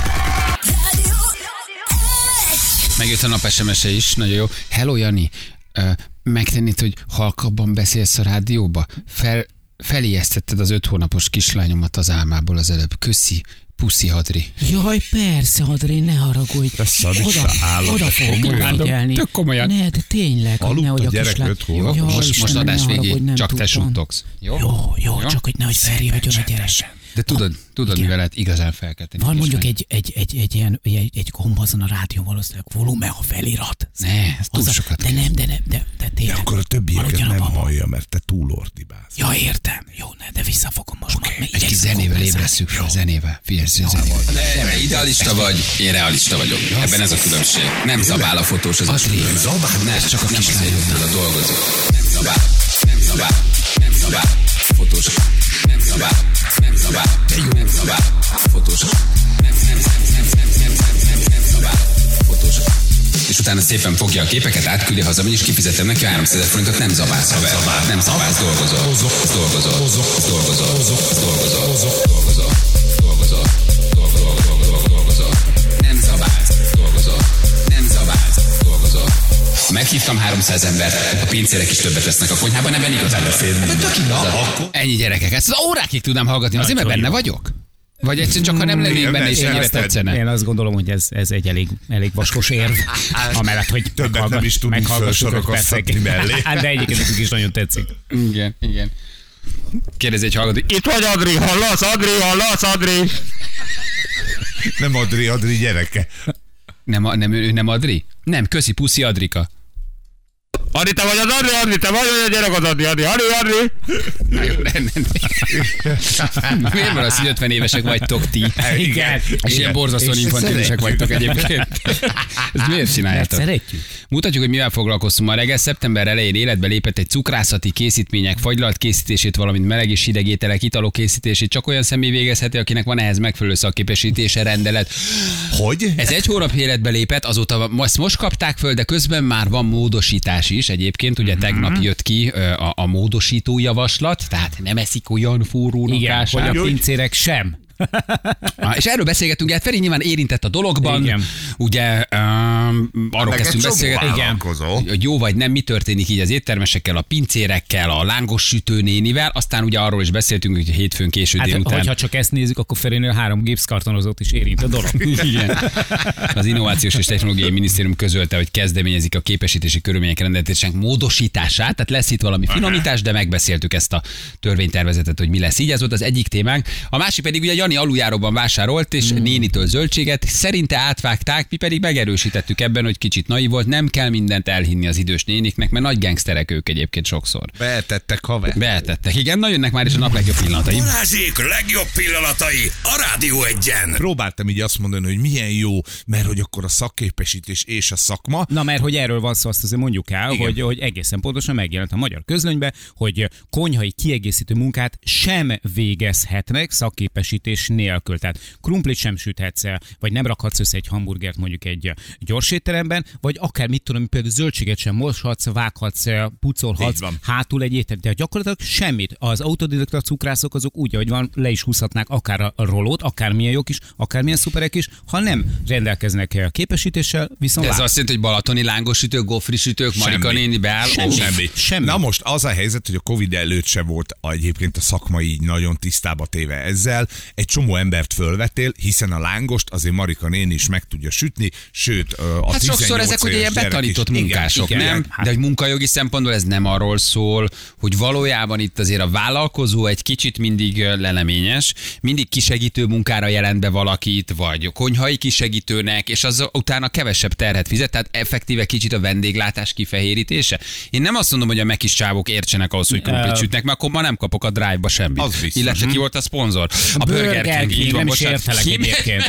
Megjött a nap es em es-e is, nagyon jó. Hello, Jani, uh, megtennéd, hogy halkabban beszélsz a rádióba? Fel, Felijesztetted az öt hónapos kislányomat az álmából az előbb. Köszi, puszi hadri. Jaj, persze, Adré, ne haragudj. Te szadista állat, oda te fogok komolyan. figyelni. Tök komolyan. Ne, de tényleg, Aludt nehogy a a gyerek kislány. öt hónapos. Jaj, Most, most Istenem, adás ne haragudj, végén nem csak te tudtam. suttogsz. Jó? Jó, jó, csak hogy nehogy felrivedjon a gyerek. De tudod, tudod mivel lehet igazán felkelteni. Van mondjuk kislány? egy, egy, egy, egy, ilyen, egy, egy gomb azon a rádió valószínűleg volumen, ha felirat. Ne, ez túl Az a- sokat De nem, de nem, de, de tényleg. De akkor a többieket Maradjon nem abban. hallja, mert te túl ordibálsz. Ja, értem. Jó, ne, de visszafogom most okay, már. Egy kis zenével ébresztük fel, zenével. Figyelj, zenével. Te idealista vagy, én realista vagyok. Ebben ez a különbség. Nem zabál a fotós, az a különbség. Zabál? Nem, csak a kislányoknál a dolgozó. Nem zabál, nem zabál, nem zabál. Fotós. Nem zabál, nem zabál, nem zabál. Fotós. Nem, nem, nem, nem, nem, nem, nem, nem, nem zabál. Fotós. És utána szépen fogja a képeket, átküldi hazamegy, és kifizetem neki háromszáz forintot, nem zabálsz, haver. Nem zabálsz, dolgozol. Dolgozol. Dolgozol. Dolgozol. Dolgozol. Dolgozol. Dolgozol. Nem zabálsz, dolgozol. Nem zabálsz, dolgozol. Meghívtam háromszáz embert, a pincérek is többet lesznek a konyhában, ebben igazán beszél. Ebben tök igazad. Ennyi gyerekek, ezt az órákig tudnám hallgatni, azért mert benne vagyok? Vagy egyszerűen csak, ha nem lennék benne, és ennyire tetszene. Én azt gondolom, hogy ez, ez egy elég, elég vaskos érv. Amellett, hogy Többet nem is tudunk meghallgassuk öt felsorakoztatni percig. mellé. Hát de egyébként nekünk is nagyon tetszik. Igen, igen. Kérdezi egy hallgató. Itt vagy Adri, hallasz, Adri, hallasz, Adri. Nem Adri, Adri gyereke. Nem, a- nem, ő nem Adri? Nem, köszi, puszi Adrika. Adri, te vagy az Adri, Adri, te vagy a gyerek az Adri, Adri, Adri, Adri. Na jó, nem, nem. Miért van az, hogy ötven évesek vagytok ti? Igen. És ilyen borzasztóan És infantilisek vagytok egyébként. Ezt miért Mert csináljátok? szeretjük. Mutatjuk, hogy mivel foglalkoztunk ma reggel. Szeptember elején életbe lépett egy cukrászati készítmények fagylalt készítését, valamint meleg és hideg ételek, italok készítését csak olyan személy végezheti, akinek van ehhez megfelelő szakképesítése, rendelet. Hogy? Ez egy hónap életbe lépett, azóta ezt most kapták föl, de közben már van módosítás is egyébként. Ugye tegnap jött ki ö, a, a módosító javaslat, tehát nem eszik olyan forrónak Igen, hogy ását. a pincérek sem. Ah, és erről beszélgetünk, hát Feri nyilván érintett a dologban. Igen. Ugye um, arról Meg egy kezdtünk csomó beszélgetni, vállalkozó. hogy jó vagy nem, mi történik így az éttermesekkel, a pincérekkel, a lángos sütőnénivel, aztán ugye arról is beszéltünk, hogy hétfőn késő Hát, délután. hogyha csak ezt nézzük, akkor Ferénél három gipszkartonozót is érint a dolog. Igen. Az Innovációs és Technológiai Minisztérium közölte, hogy kezdeményezik a képesítési körülmények rendeltetésének módosítását, tehát lesz itt valami finomítás, de megbeszéltük ezt a törvénytervezetet, hogy mi lesz. Így ez volt az egyik témánk. A másik pedig ugye Jani aluljáróban vásárolt, és mm. nénitől zöldséget, szerinte átvágták, mi pedig megerősítettük ebben, hogy kicsit naiv volt, nem kell mindent elhinni az idős néniknek, mert nagy gengszterek ők egyébként sokszor. Beetettek, haver. Beeltettek. Igen, na jönnek már is a nap legjobb pillanatai. Balázsék legjobb pillanatai a Rádió Egyen. Próbáltam így azt mondani, hogy milyen jó, mert hogy akkor a szakképesítés és a szakma. Na, mert hogy erről van szó, azt azért mondjuk el, hogy, hogy egészen pontosan megjelent a magyar közlönybe, hogy konyhai kiegészítő munkát sem végezhetnek szakképesítés nélkül. Tehát krumplit sem süthetsz el, vagy nem rakhatsz össze egy hamburgert mondjuk egy gyors étteremben, vagy akár mit tudom, például zöldséget sem moshatsz, vághatsz, pucolhatsz hátul egy étterem. De gyakorlatilag semmit. Az autodidakta cukrászok azok úgy, ahogy van, le is húzhatnák akár a rolót, akár milyen jók is, akár milyen szuperek is, ha nem rendelkeznek képesítéssel, viszont Ez vág. azt jelenti, hogy balatoni lángosütők, gofrisütők, Marika Semmi. néni beáll. Semmi. Ó, Semmi. Semmi. Na most az a helyzet, hogy a Covid előtt se volt egyébként a szakma így nagyon tisztába téve ezzel. Egy egy csomó embert fölvettél, hiszen a lángost azért Marika néni is meg tudja sütni, sőt a Hát sokszor ezek ugye ilyen betanított munkások, igen, nem? Hát. De hogy munkajogi szempontból ez nem arról szól, hogy valójában itt azért a vállalkozó egy kicsit mindig leleményes, mindig kisegítő munkára jelent be valakit, vagy konyhai kisegítőnek, és az utána kevesebb terhet fizet, tehát effektíve kicsit a vendéglátás kifehérítése. Én nem azt mondom, hogy a mekis csávok értsenek ahhoz, hogy krumplit sütnek, mert akkor ma nem kapok a Drive-ba semmit. Az biztos. Illetve ki volt a szponzor? A Burger King. Így van, nem is értelek egyébként.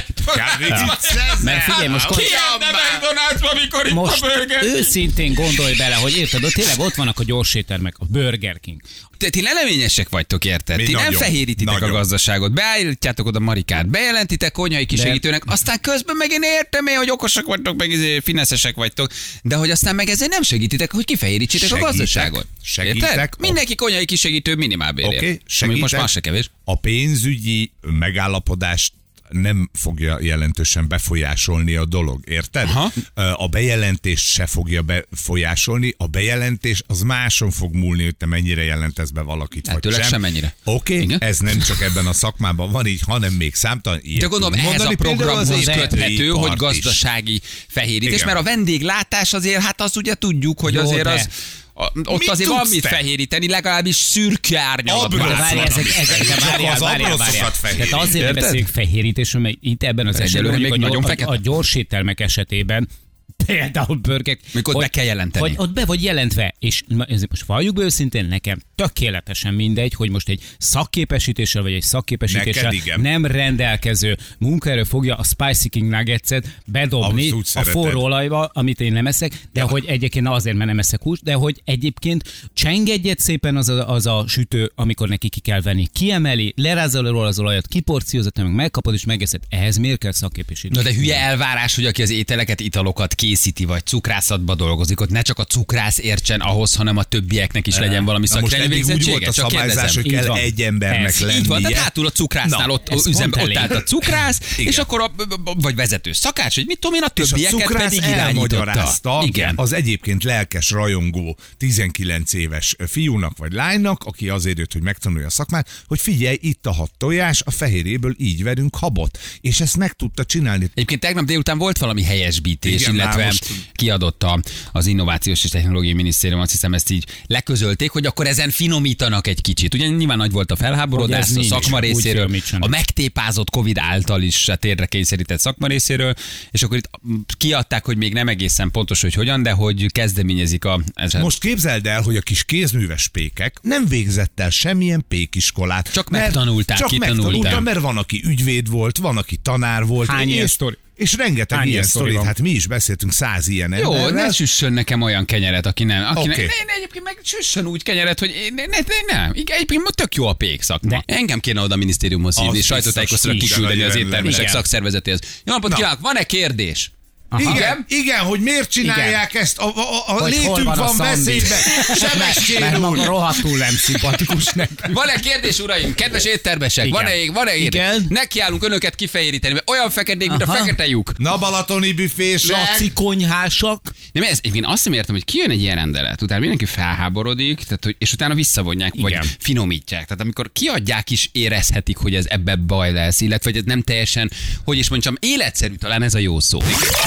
Mert figyelj, most ki járna McDonald'sba, mikor itt most a Burger King? őszintén gondolj bele, hogy érted, ott tényleg ott vannak a gyorséttermek, a Burger King. Te, ti leleményesek vagytok, érted? Mi Ti nagyon, nem fehérítitek nagyon. a gazdaságot. Beállítjátok oda Marikát, bejelentitek konyhai kisegítőnek, aztán közben meg én értem én, hogy okosak vagytok, meg izé fineszesek vagytok, de hogy aztán meg ezzel nem segítitek, hogy kifehérítsétek a gazdaságot. Segítek. Érted? Mindenki konyhai kisegítő minimálbérért. Oké, Ami most már se kevés. A pénzügyi megállapodást nem fogja jelentősen befolyásolni a dolog, érted? Aha. A bejelentés se fogja befolyásolni, a bejelentés az máson fog múlni, hogy te mennyire jelentesz be valakit, vagy tőleg sem. sem mennyire. Oké, okay, ez nem csak ebben a szakmában van így, hanem még számtalan ilyet. De gondolom, tudunk ehhez a mondani, például programhoz az köthető, építőipart hogy is. gazdasági fehérítés, Igen. mert a vendéglátás azért, hát azt ugye tudjuk, hogy Jó, azért de- az... A, ott Mit azért van tudsz mit te? fehéríteni, legalábbis szürke árnyalatban. Abrosz. Várj, ezek, ezek, Csak várjál, az várjál, abroszokat várjál. fehérít. Tehát azért Érted? beszélünk fehérítésről, mert itt ebben az Egyelőre esetben, még mondjuk a, nagyon gyors, fekete. a, a gyors éttermek esetében, például Burger, Mikor be kell jelenteni. Hogy ott be vagy jelentve, és ezért most valljuk be őszintén, nekem tökéletesen mindegy, hogy most egy szakképesítéssel vagy egy szakképesítéssel Neked igen. nem rendelkező munkaerő fogja a Spicy King Nuggetset bedobni Abszolút a szereted. forró olajba, amit én nem eszek, de hogy egyébként azért, mert nem eszek húst, de hogy egyébként csengedjed szépen az a, az a sütő, amikor neki ki kell venni. Kiemeli, lerázza róla az olajat, kiporciózza, meg megkapod és megeszed. Ehhez miért kell szakképesítés? Na de hülye elvárás, hogy aki az ételeket, italokat készíti, vagy cukrászatba dolgozik, ott ne csak a cukrász értsen ahhoz, hanem a többieknek is legyen valami Na most szakirányi eddig úgy volt végzettsége. a Csak szabályzás, kérdezem. hogy kell Így van. egy embernek Ez. lennie. Így van, tehát hátul a cukrásznál Na, ott, ez üzem, pont ott elég. állt a cukrász, Igen. és akkor a, vagy vezető szakács, hogy mit tudom én, a És a többieket cukrász pedig irányította. elmagyarázta Igen. az egyébként lelkes, rajongó tizenkilenc éves fiúnak vagy lánynak, aki azért jött, hogy megtanulja a szakmát, hogy figyelj, itt a hat tojás, a fehérjéből így verünk habot. És ezt meg tudta csinálni. Egyébként tegnap délután volt valami helyesbítés, Igen, illetve már most- kiadotta az Innovációs és Technológiai Minisztérium, azt hiszem ezt így leközölték, hogy akkor ezen finomítanak egy kicsit. Ugye nyilván nagy volt a Hogy felháborodás ez a nincs, szakma úgy részéről, finomítsanak. a megtépázott Covid által is térdre kényszerített szakma részéről, és akkor itt kiadták, hogy még nem egészen pontos, hogy hogyan, de hogy kezdeményezik a... Ez Most képzeld el, hogy a kis kézműves pékek nem végzett el semmilyen pékiskolát. Csak mert- megtanulták, Csak kitanulták. megtanulták, mert van, aki ügyvéd volt, van, aki tanár volt. Hány ilyen és, sztori? és rengeteg Hány ilyen ilyen sztori sztorit. van? Hát mi is beszéltünk száz ilyen Jó, emberrel. ne süssön nekem olyan kenyeret, aki nem. Aki Oké. okay. ne, ne, egyébként meg süssön úgy kenyeret, hogy ne, ne, ne, nem. Igen, egyébként tök jó a pék szakma. De- Engem kéne oda a minisztériumhoz hívni, Az és sajtótájékoztatóra biztos, kiküldeni igen, az igen, éttermesek igen. szakszervezetéhez. Jó napot Na. kívánok, van-e kérdés? Igen, Igen? igen, hogy miért csinálják ezt? A, a, a Hogy hol létünk van a van Szandi? veszélybe. Mert Sebestyén maga úr. rohadtul nem szimpatikus neki. Van-e kérdés, uraim? Kedves éttermesek, Igen. van-e, van-e kérdés? Igen. Nekiállunk önöket kifehéríteni, mert olyan feketék, mint a Aha. fekete lyuk. Na, balatoni büfések. Laci konyhásak. Nem, ez, én azt nem értem, hogy kijön egy ilyen rendelet, utána mindenki felháborodik, tehát, hogy, és utána visszavonják, vagy Igen. finomítják. Tehát amikor kiadják is érezhetik, hogy ez ebbe baj lesz, illetve hogy ez nem teljesen, hogy is mondjam, életszerű, talán ez a jó szó.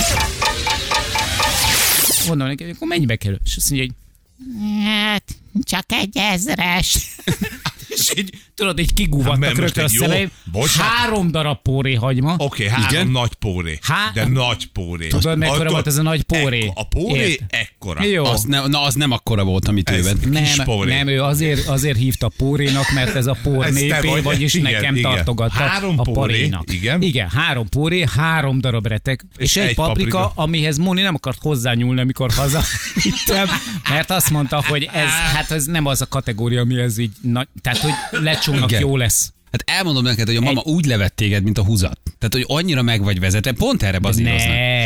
Mondom neki, hogy akkor mennyibe kerül? És azt mondja, hogy hát, csak egy ezres. És így, tudod, így Hát, kigúvattak mert most rögtön a egy jó- szemeim. bocsánat. Három darab póréhagyma. Oké, okay, három Igen? nagy póré. Há- De nagy póré. Tudod, mekkora Attól- volt ez a nagy póré? Ekko- a póré Ért. ekkora. Jó. Az, ne, na, az nem akkora volt, amit ő Ez- vett. Nem, kis póré. nem, ő azért, azért hívta pórénak, mert ez a pór Ez te népé, vagy. vagyis Igen, nekem igen. tartogatta Három a póré, parénak. igen. Igen, három póré, három darab retek, és, És egy, egy paprika, paprika. amihez Móni nem akart hozzányúlni, amikor hazavittem, mert azt mondta, hogy ez, hát ez nem az a kategória, ami ez így, nagy, tehát hogy lecsónak Igen. jó lesz. Hát elmondom neked, hogy a mama úgy levett téged, mint a húzat. Tehát, hogy annyira meg vagy vezetve, pont erre bazíroznak. Ne,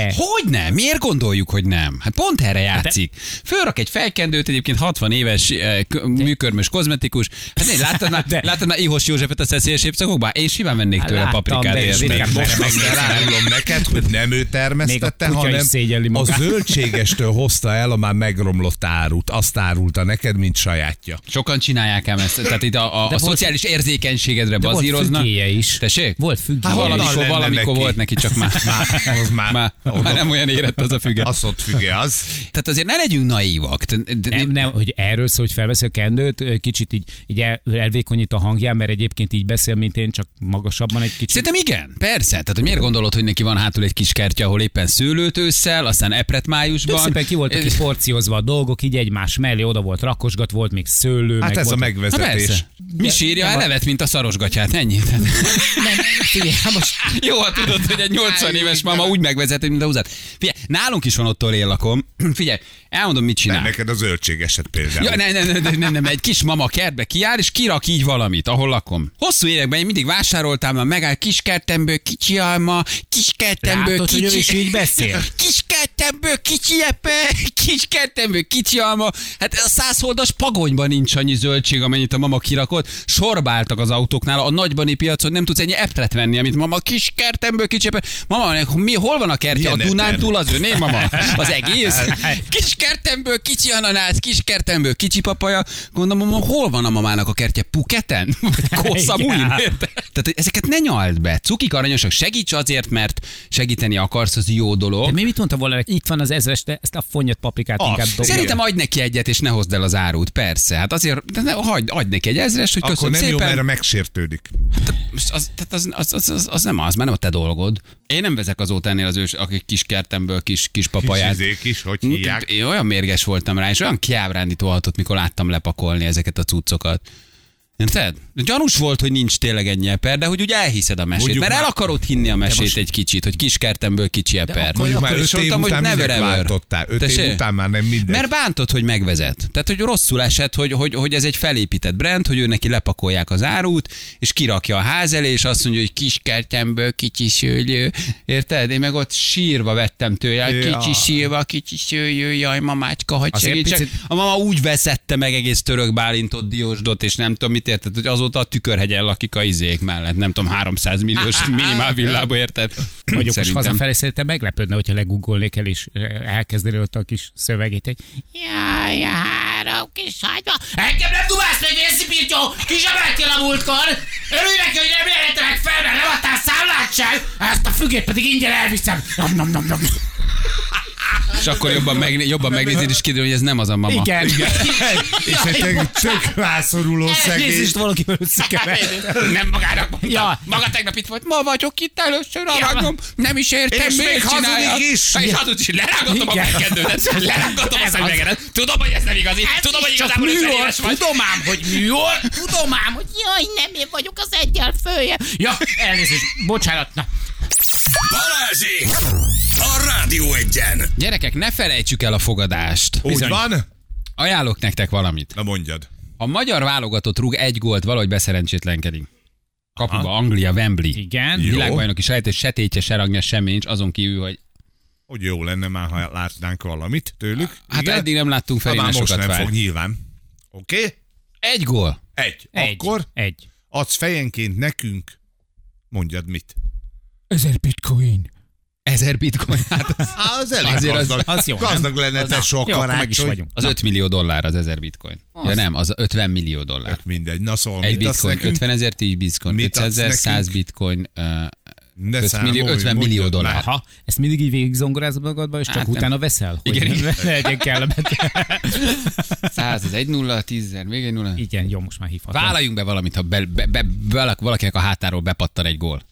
De. Hogy nem? Miért gondoljuk, hogy nem? Hát pont erre játszik. Fölrak egy fejkendőt, egyébként hatvan éves eh, k- műkörmös kozmetikus. Hát nézd, láttad már, De. láttad már Ihos Józsefet a szeszélyes évszakokban? Én simán vennék tőle Láttam, paprikát de érni. ritkán Most merre azt megnézni. elárulom neked, hogy nem ő Még termesztette, a kutya is hanem szégyelli a magát. zöldségestől hozta el a már megromlott árut. Azt árulta neked, mint sajátja. Sokan csinálják ám ezt. Tehát itt a, a, a volt- szociális érzékenységedre De volt bazíroznak. függéje is. Tessék? Volt függéje. Hát honnan Valamikor, lenne valamikor neki? volt neki, csak már, Már, az már, már, már nem olyan érett az a füge. Az ott füge az. Tehát azért ne legyünk naívak. Te- de- Nem, nem, hogy erről szól, hogy felveszi a kendőt, kicsit így, így el, elvékonyít a hangján, mert egyébként így beszél, mint én, csak magasabban egy kicsit. Szerintem igen, persze. Tehát, hogy miért gondolod, hogy neki van hátul egy kis kertje, ahol éppen szőlőt ősszel, aztán epret Tök májusban. szépen ki voltak is porciózva a dolgok, így egymás mellé, oda volt rakosgat, volt még szőlő. Hát meg ez a volt... Ha megvezetés. persze. Mi sírja? Elevet, mint a szarosgatyát, ennyi. Nem, figyelj, hát most Jó, ha tudod, hogy egy nyolcvan éves mama úgy megvezeti, mint a húzat. Figyelj, nálunk is van ottól éllakom. Figyelj, elmondom, mit Nem, csinál. neked a zöldségeset például. Ja, nem, nem, nem, nem, nem, nem, egy kis mama kertbe kiáll, és kirak így valamit, ahol lakom. Hosszú években én mindig vásároltam, már megáll kis kertemből kicsi alma, kis kertemből Látod, hogy kicsi... ő is így beszél? Kis kertemből kicsi epe, kis kertemből kicsi alma. Hát a százholdas pagonyban nincs annyi zöldség, amennyit a mama kirakott. Sorba álltak az autóknál, a nagybani piacon nem tudsz ennyi epret venni, amit mama kis kertemből kicsi epe. Mama, mi, hol van a kertje? A Milyen Dunán eper? túl az öné, mama? Az egész? Kis kertemből kicsi ananász, kis kertemből kicsi papaja. Gondolom, mama, hol van a mamának a kertje? Puketen? Vagy Koszamújn? Igen. Érted? Tehát hogy ezeket ne nyald be. Cukik aranyosak, segíts azért, mert segíteni akarsz, az jó dolog. De mi mit mondta volna, itt van az ezres, de ezt a fonnyat paprikát Azt. inkább dobja. Szerintem adj neki egyet, és ne hozd el az árut. Persze. Hát azért de ne, hagyd, adj neki egy ezres, hogy Akkor köszönöm nem jó, szépen. mert megsértődik. Az, tehát az, az, az, az, az, nem az, mert nem a te dolgod. Én nem vezek azóta ennél az ős, akik kis kertemből kis, kis papaját. Kis izék is, hogy hívják. Én olyan mérges voltam rá, és olyan kiábrándító hatott, mikor láttam lepakolni ezeket a cuccokat. Érted? Gyanús volt, hogy nincs tényleg ennyi eper, de hogy úgy elhiszed a mesét. Mondjuk Mert el már- akarod hinni a mesét most- egy kicsit, hogy kis kertemből kicsi eper. Mondjuk már Akkor öt is év mondtam, hogy után never minek ever. váltottál? Öt év Tessék? után már nem mindegy. Mert bántod, hogy megvezet. Tehát, hogy rosszul esett, hogy, hogy, hogy ez egy felépített brand, hogy ő neki lepakolják az árut, és kirakja a ház elé, és azt mondja, hogy kis kertemből kicsi szőlő. Érted? Én meg ott sírva vettem tőle. Ja. Kicsi sírva, kicsi szőlő, jaj, mamácska, hogy Azért segítsek. picit- A mama úgy veszette meg egész Török Bálintot, Diósdot, és nem tudom mit érted, hogy azóta a Tükörhegyen lakik a izék mellett, nem tudom, háromszáz milliós minimál villába, érted? Mondjuk most Szerintem. hazafelé szerintem meglepődne, hogyha legoogolnék el, és elkezdenél ott a kis szövegét, hogy jaj, három kis hagyma. Engem nem dumálsz meg, Vészi Pirtyó! Kizsebeltél a múltkor! Örülj neki, hogy nem jelentenek fel, mert nem adtál számlát sem! Ezt a fügét pedig ingyen elviszem! Nom, nom, nom, nom. És akkor jobban, meg, jobban megnézed, és kiderül, hogy ez nem az a mama. Igen. És egy tök- tök rászoruló szegény. Elnézést valakivel összekevert. Nem magának mondta. Ja. Maga tegnap itt volt. Ma vagyok itt először, aranyom. Nem is értem, És miért még csinálja. hazudik is. És hazudik is. Lerángatom a Igen. fejkedődet. Lerángatom a Ez az. szemüvegedet. Tudom, hogy ez nem igazi. Tudom, hogy igazából ötven éves vagy. Tudom ám, hogy műor, tudom ám, hogy jaj, nem én vagyok az egyel fője. Ja, elnézést, bocsánat. Na. Balázsék! A Rádió Egyen! Gyerekek, ne felejtsük el a fogadást. Úgy Bizony. van? Ajánlok nektek valamit. Na mondjad. A magyar válogatott rúg egy gólt, valahogy beszerencsétlenkedik. Kapuba, Anglia, Wembley. Igen. Jó. Világbajnoki selejtezés, se tétje, se ragnya, semmi nincs, azon kívül, hogy Hogy jó lenne már, ha látnánk valamit tőlük. hát Igen? eddig nem láttunk Ha fel, már én most sokat nem vár. fog, nyilván. Oké? Okay? Egy gól. Egy. Egy. Akkor Egy. adsz fejenként nekünk, mondjad mit. Ezer bitcoin. Ezer bitcoin. Hát az, Á, az elég Azért az- gazdag. az jó, nem? Gazdag lenne, te sok Jó, akkor meg is karácsony. vagyunk. az öt millió dollár az ezer bitcoin. Ja nem, az ötven millió dollár. Mindegy. Na szóval Egy mit adsz bitcoin, nekünk? ötven ezer, tíz bitcoin, Mit ötszáz ezer, adsz száz nekünk? bitcoin, uh, Ne öt számolj, millió, ötven mondjad millió már. dollár. Aha, ezt mindig így végig zongorázod magadba, és csak Hát nem. utána veszel? Hogy Igen, igen. ne legyen kellemetlen. száz, az egy nulla, tízezer, még egy nulla. Igen, jó, most már hívhatom. Vállaljunk be valamit, ha be, be, be, be, valakinek a hátáról bepattan egy gól.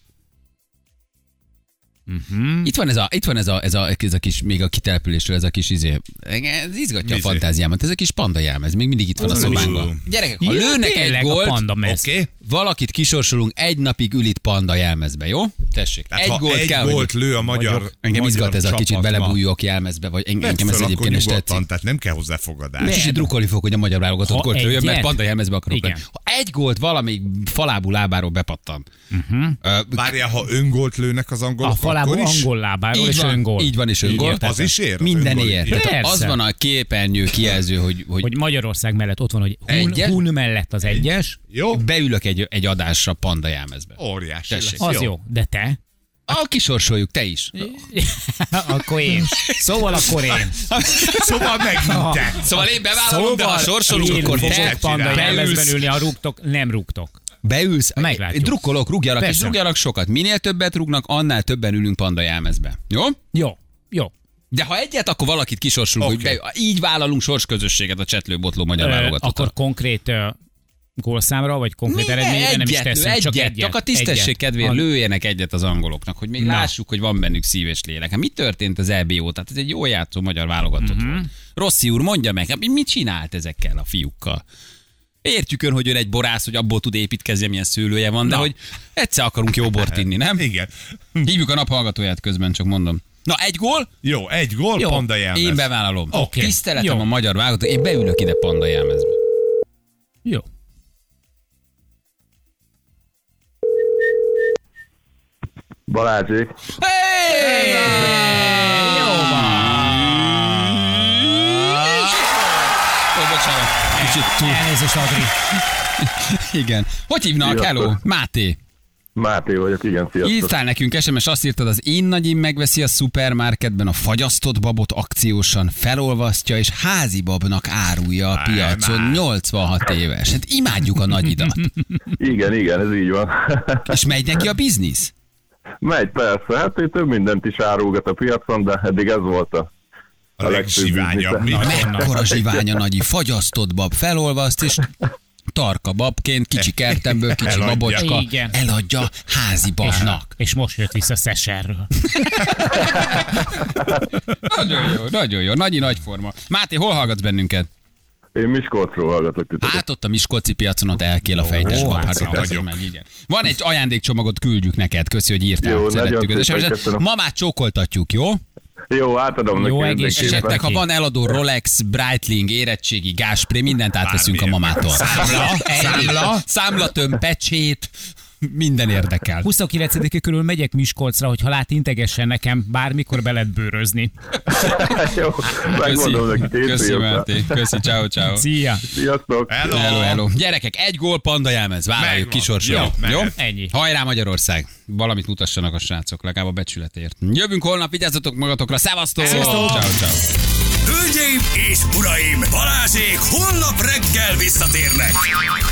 Uh-huh. Itt van ez a, itt van ez a, ez a, ez a kis, még a kitelepülésről ez a kis izé. Ez izgatja a Izé. fantáziámat. Ez a kis panda jám, ez még mindig itt van a Ó. szobánkban. Gyerekek, ha Ja, lőnek egy tényleg, a gólt, panda mez. Oké. Valakit kisorsolunk, egy napig ül itt panda jelmezbe, jó? Tessék. Tehát egy ha gólt egy kell, gólt hogy... lő a magyar, Engem magyar izgat ez a kicsit, csapatba. belebújjak jelmezbe, vagy engem, engem ez Föl, egyébként akkor is tetszik. nyugodtan, tehát nem kell hozzá fogadás. Kicsit drukkolni fog, hogy a magyar válogatott Ha gólt lőjön, egyet? mert panda jelmezbe akarok Igen. lenni. Ha egy gólt valamelyik falábú lábáról bepattan. Uh-huh. Uh, Várjál, ha öngólt lőnek az angolok, A falából akkor is? angol lábáról és így, van, öngól. így van, és öngól. Az is ér? Az Minden öngól ér. is. Tehát Persze. az van a képernyő kijelző, hogy, hogy, Hogy Magyarország mellett ott van, hogy hun, Egyes? hun mellett az egyes, Jó? beülök egy, egy adásra panda jelmezbe. Óriási Tessék. lesz. az jó. De te? Ah, kisorsoljuk, te is. Akkor én. Szóval akkor én. Szóval megint te. Szóval én bevállalom, de ha sorsolunk, én akkor fogok te panda jelmezben beülsz, ülni, ha rúgtok, nem rúgtok. beülsz, Meglátjuk. drukkolok, rúgjanak és Persze. rúgjanak sokat. Minél többet rúgnak, annál többen ülünk panda jelmezbe. Jó? Jó, jó. De ha egyet, akkor valakit kisorsolunk, Oké. hogy be, így vállalunk sorsközösséget a csetlő-botló magyar Ö, válogatottal. akkor konkrét ö, gólszámra, vagy konkrét Mi? eredményre nem is Egyet, teszünk, egyet, csak egyet. csak a tisztesség egyet. kedvéért A- lőjenek egyet az angoloknak, hogy még Na. lássuk, hogy van bennük szív és lélek. Hát mi történt az é bé ó? Tehát ez egy jó játszó magyar válogatott Mhm. volt. Rossi úr, mondja meg, hát mit csinált ezekkel a fiúkkal? Értjük ön, hogy ön egy borász, hogy abból tud építkezni, milyen szőlője van, de Na. hogy egyszer akarunk jó bort inni, nem? Igen. Hívjuk a naphallgatóját közben, csak mondom. Na, egy gól? Jó, egy gól, Jó. panda jelmez. Én bevállalom. Oké. Tiszteletem Jó. a magyar válogatót, én beülök ide panda jelmezbe. Jó. Balázsék. Hey! Jó Ó, bocsánat. Kicsit túl. Elnézést, Adri. Igen. Hogy hívnak? Sziasztok. Hello, Máté. Máté vagyok, igen, sziasztok. Írtál nekünk es em es, azt írtad, az én nagyim megveszi a szupermarketben a fagyasztott babot akciósan, felolvasztja és házi babnak árulja a piacon, már. nyolcvanhat éves. Hát imádjuk a nagyidat. Igen, igen, ez így van. És megy neki a biznisz? Megy persze, hát ő több mindent is árulgat a piacon, de eddig ez volt a, A legzsiványabb. biznisze. Mit? Mekkora zsiványa nagyi, fagyasztott bab felolvaszt, és tarka babként, kicsi kertemből, kicsi Eladja. babocska, Igen. eladja házi babnak. És most jött vissza Szeserről. Nagyon jó, nagyon jó, nagyi nagyforma. Máté, hol hallgatsz bennünket? Én Miskolcról hallgatok titeket. Hát ott a miskolci piacon ott elkél a fejtes Ó, bab. hát Hát szép ott az vagyok. meg, igen. Van egy ajándékcsomagot, küldjük neked. Köszi, hogy írtál. Jó, Szerettük nagyon az szépen es em es-et. köszönöm. Mamát csókoltatjuk, jó? Jó, átadom Jó neki egészséget. mindenképpen. Esetleg, ha van eladó Rolex, Breitling, érettségi, gázspré, mindent átveszünk a Bármilyen. mamától. Számla, Számla, számlatöm, pecsét, minden érdekel. huszonkilencedike körül megyek Miskolcra, hogy ha lát, integessen nekem, bármikor be lehet bőrözni. Jó, megmondom neki Köszi, két köszi, fiúknak. Máté. Köszi, ciao, ciao. Szia! Sziasztok! Hello. Hello, hello. Gyerekek, egy gól panda jelmez, vállaljuk, Megvan. kisorsoljuk. Jó, Jó? mehet. Ennyi. Hajrá Magyarország! Valamit mutassanak a srácok, legalább a becsületért. Jövünk holnap, vigyázzatok magatokra, szevasztok! Ciao, ciao. Hölgyeim és uraim, Balázsék holnap reggel visszatérnek.